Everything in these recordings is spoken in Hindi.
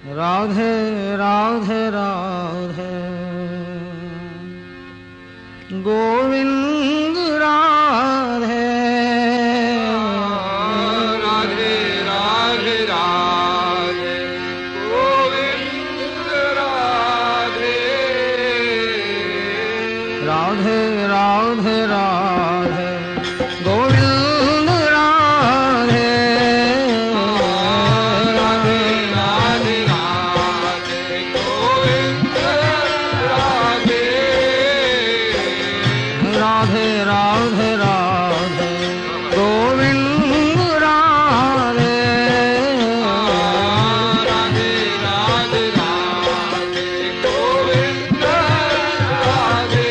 राधे राधे राधे गोविंद राधे राधे राधे राधे गोविंद राधे राधे राधे राधे गोविंद राधे राधे राधे राधे गोविंद राधे राधे राधे राधे गोविंद राधे राधे राधे राधे गोविंद राधे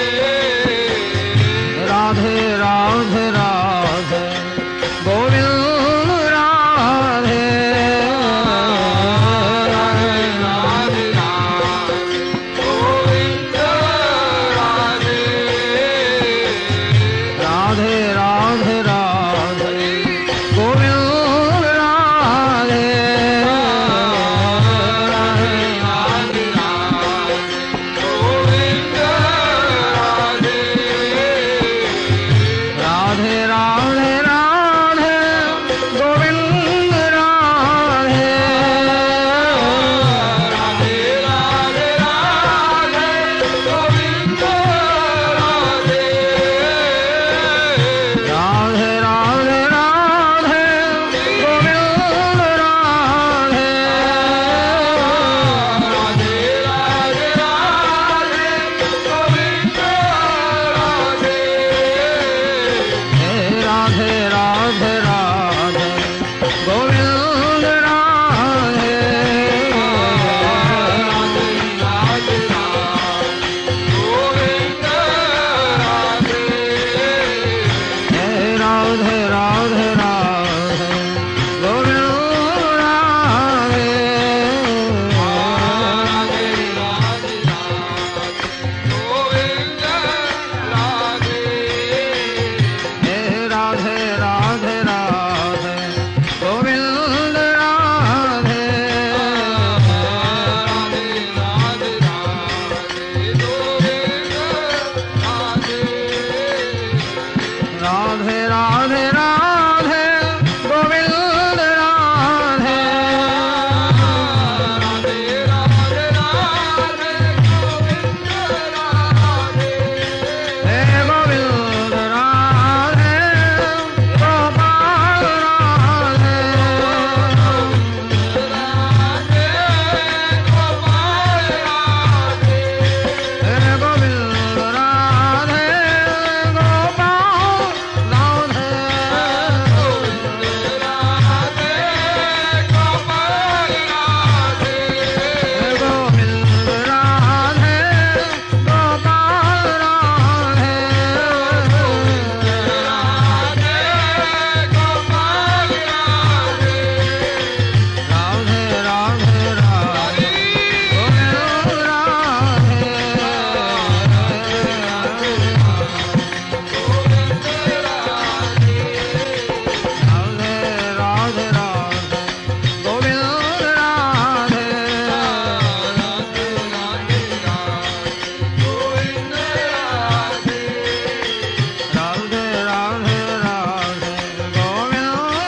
राधे राधे राधे गोविंद राधे राधे राधे राधे गोविंद राधे राधे राधे राधे गोविंद राधे राधे राधे राधे गोविंद राधे राधे राधे राधे गोविंद राधे राधे राधे राधे गोविंद राधे राधे राधे राधे गोविंद राधे राधे राधे राधे गोविंद राधे राधे राधे राधे गोविंद राधे हे गोविंद राधे गोपाल राधे हे गोविंद राधे गोपाल राधे हे गोविंद राधे गोपाल राधे राधे राधे राधे गोविंद राधे राधे राधे राधे गोविंद राधे राधे राधे राधे गोविंद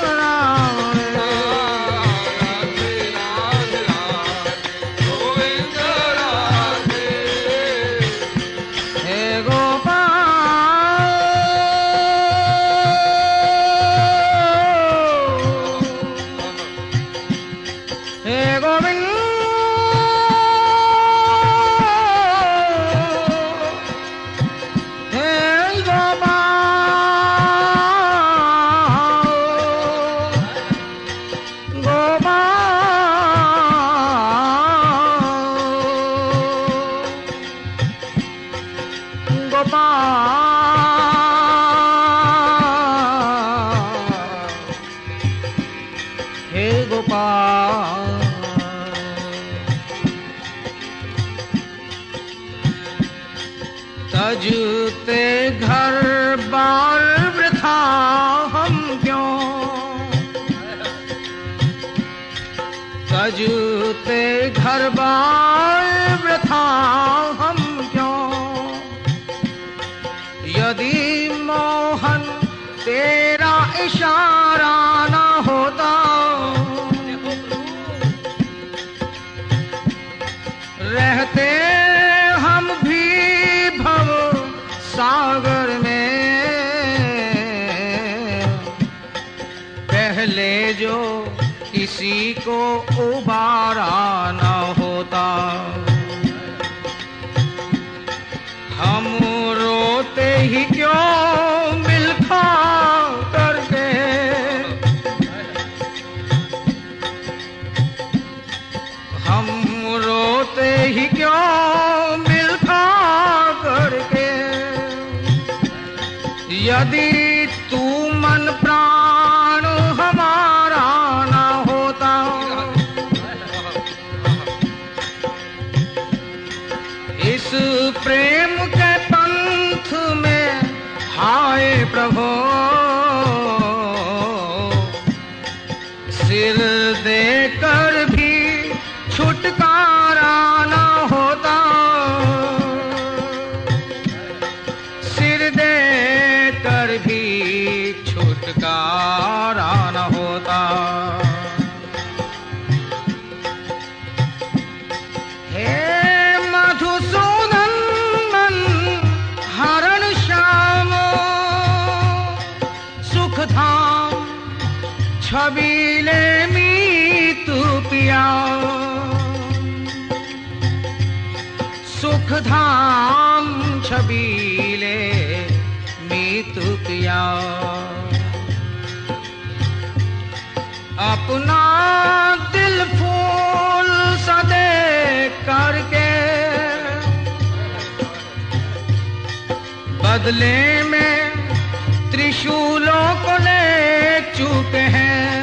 राधे हे गोपाल हे गोविंद हे गोपाल हे गोपाल तजते घर बार वृथा हम क्यों सजते घर बार वृथा हम क्यों, यदि मोहन तेरा इशारा ना होता, रहते हम भी भव सागर में, पहले जो किसी को उबारा न होता। हम रोते ही क्यों मिल खा करके, हम रोते ही क्यों मिल खा करके, यदि तू मन प्राण हमारा ना होता, इस प्रेम के पंथ में हाय प्रभु, सिर देकर भी छुटकारा ना होता, सिर देकर भी छुटकारा ना होता। हे मधुसूदन मन हरण श्याम, सुख धाम छबीले मीत पिया, सुख धाम छबीले मीत पिया, अपना दिल फूल सदे करके, बदले में त्रिशूलों को ले चुके हैं,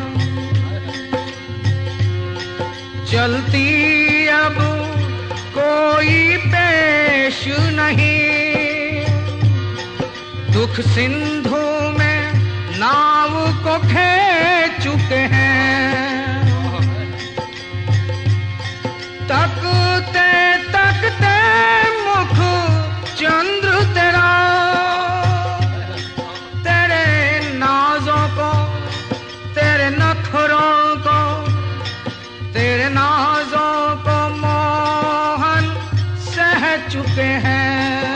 चलती अब कोई पेश नहीं, दुख सिंधु में नाव को खेच चुके हैं, तकते तकते मुख चंद्र तेरा, तेरे नाजों को, तेरे नखरों को, तेरे नाजों को मोहन सह चुके हैं।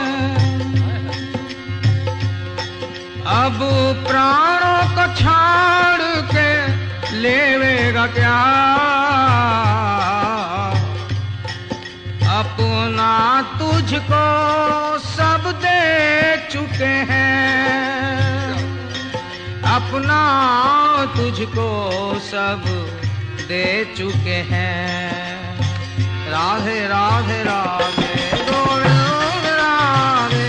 अब प्राणों को छाड़ के लेवेगा क्या, अपना तुझको सब दे चुके हैं, अपना तुझको सब दे चुके हैं। राधे राधे राधे गोविंद राधे,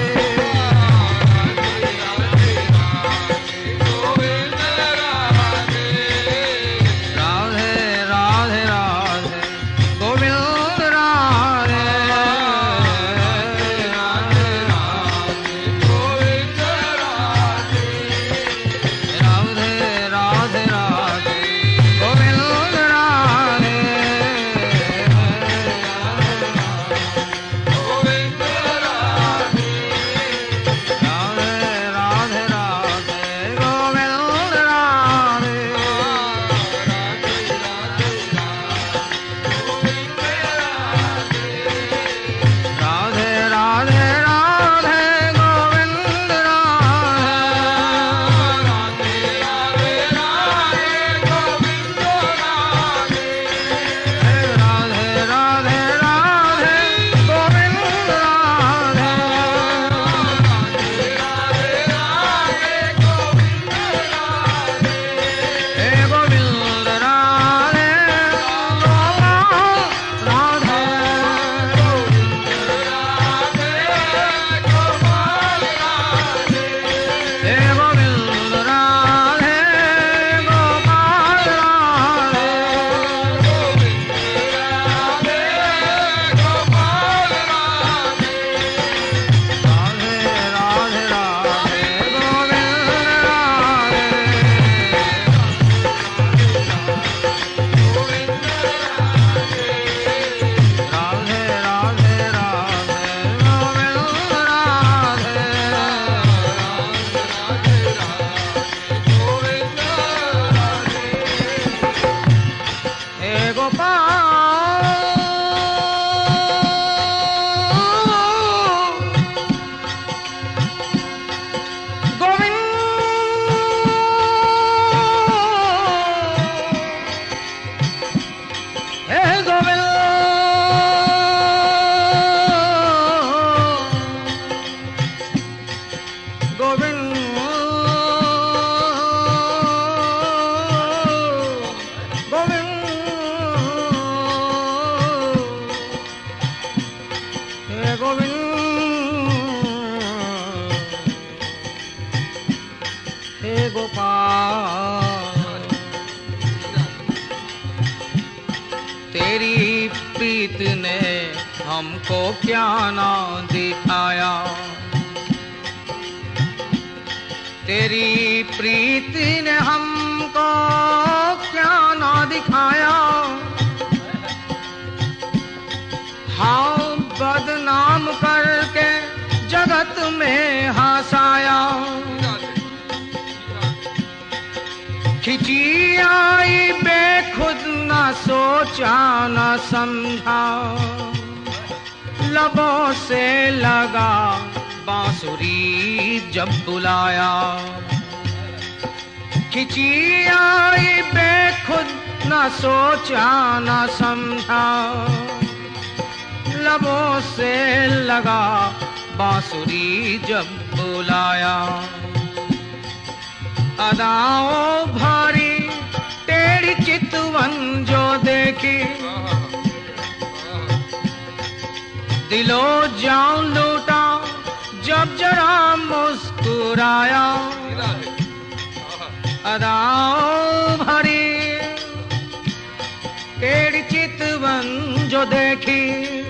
तेरी प्रीत ने हमको क्या ना दिखाया, तेरी प्रीत ने हमको क्या ना दिखाया। हाँ बदनाम करके जगत में हंसाया, खिंची आई बेखुद न सोचा न समझा, लबों से लगा बांसुरी जब बुलाया। खिंची आई बेखुद न सोचा न समझा, लबों से लगा बांसुरी जब बुलाया। अदाओं भारी टेढ़ी चितवन जो देखी, दिलो जान लूटा जब जरा मुस्कुराया। अदाओं भारी टेढ़ी चितवन जो देखी,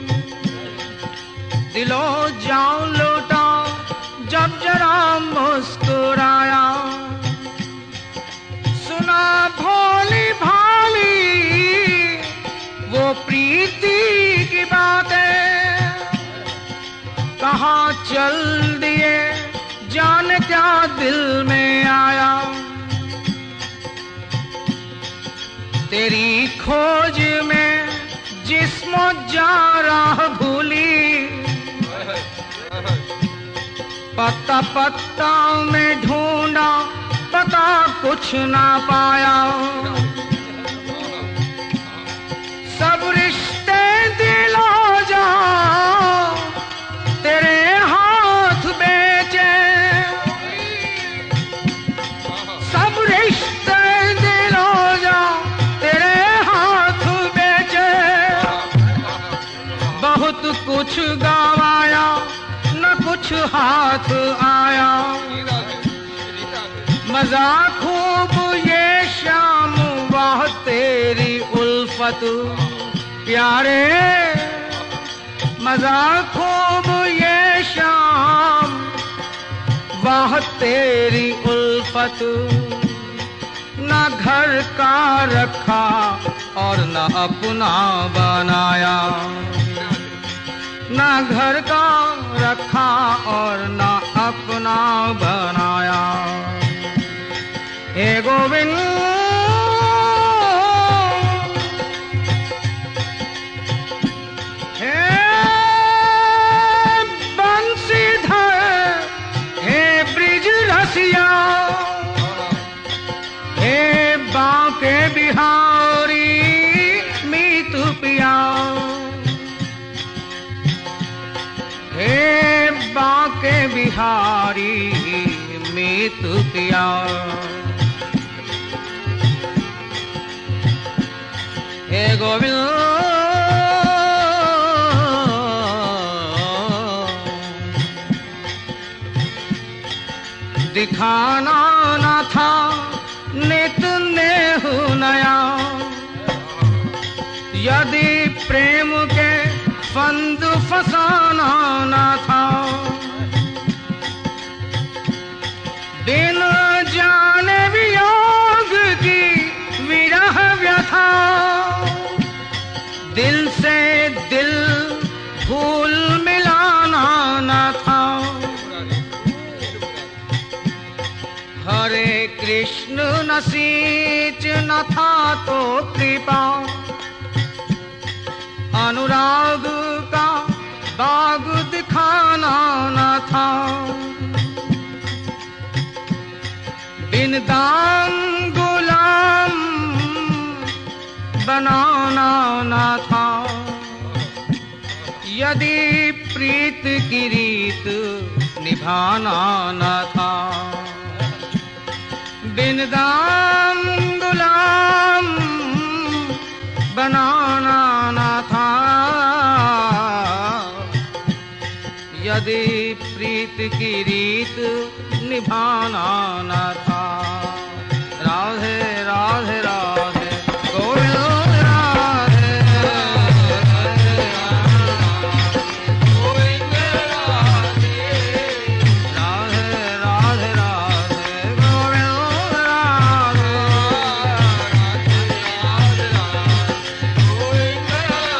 दिलो जान लूटा जब जरा मुस्कुराया। सुना भोली भाली वो प्रीति की बातें, कहाँ चल दिए जाने क्या दिल में आया। तेरी खोज में जिस्मों जा राह भूली, पत्ता पत्ता में ढूंढा पता कुछ ना पाया। सब रिश्ते दिलो जा तेरे हाथ बेचे, सब रिश्ते दिलो जा तेरे हाथ बेचे। बहुत कुछ गवाया न कुछ हाथ आया, मजा खूब ये शाम वाह तेरी उल्फत प्यारे। मजा खूब ये शाम वाह तेरी उल्फत, न घर का रखा और न अपना बनाया, न घर का रखा और न अपना बनाया। हे गोविंद हे बंसीधर, हे ब्रिज रसिया, हे बांके बिहारी मीत पिया। हे बांके बिहारी मीत पिया। हे गोविंद दिखाना न था नित नेह नया, यदि प्रेम के फंद फसाना न था। बिन जाने वियोग की विरह व्यथा, दिल से दिल फूल मिलाना न था। हरे कृष्ण नसीच न था तो कृपा, बनाना न था। यदि प्रीत की रीत निभाना न था, बिन दाम गुलाम बनाना न था। यदि प्रीत की रीत निभाना न था। राधे राधे राधे गोविंद राधे, गोविंद राधे, राधे राधे राधे गोविंद राधे, गोविंद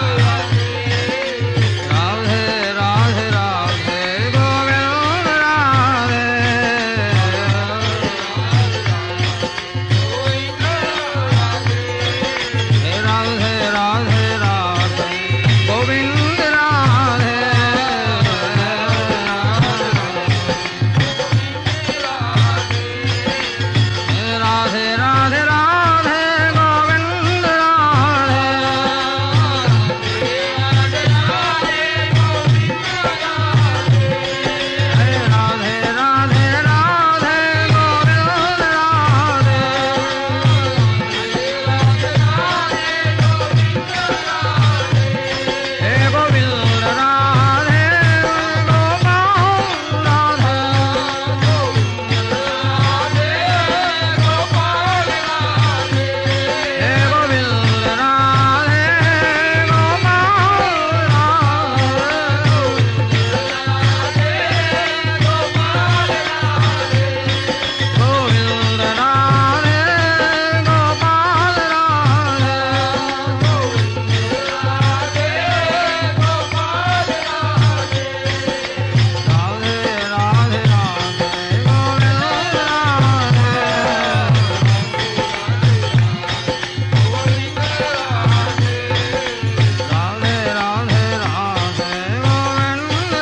राधे राधे राधे गोविंद राधे, राधे राधे राधे गोविंद राधे, राधे राधे राधे गोविंद राधे, राधे राधे राधे गोविंद राधे, हे गोविंद राधे गोपाल राधे, हे गोविंद राधे गोपाल राधे, गोविंद राधे गोपाल राधे, राधे राधे राधे गोविंद राधे, राधे राधे राधे गोविंद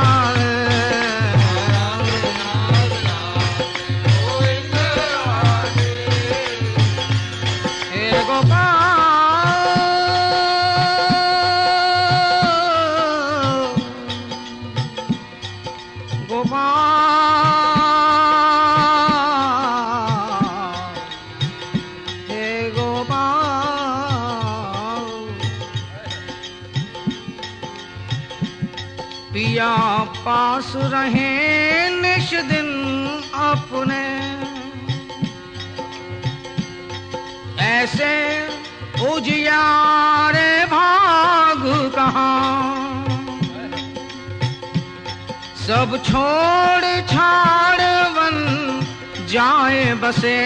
राधे, हे गोपाल गोपाल, हे गोपाल, पिया पास रहे निश दिन अपने, ऐसे उजियारे भाग कहाँ। सब छोड़ छाड़ वन जाए बसे,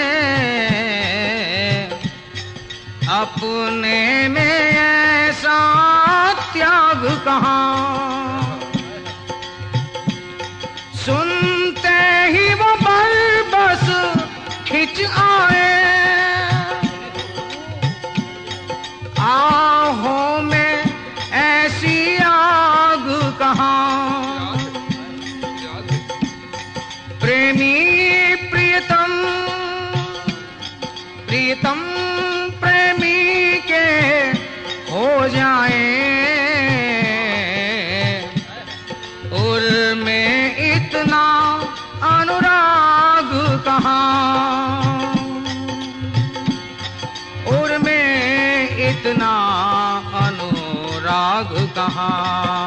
अपने में ऐसा त्याग कहाँ। सुनते ही वो बस खिंच आए, आहों में ऐसी आग कहाँ। प्रेमी प्रियतम, प्रियतम प्रेमी के हो जाए, उनमें इतना अनुराग कहाँ। उनमें इतना अनुराग कहाँ।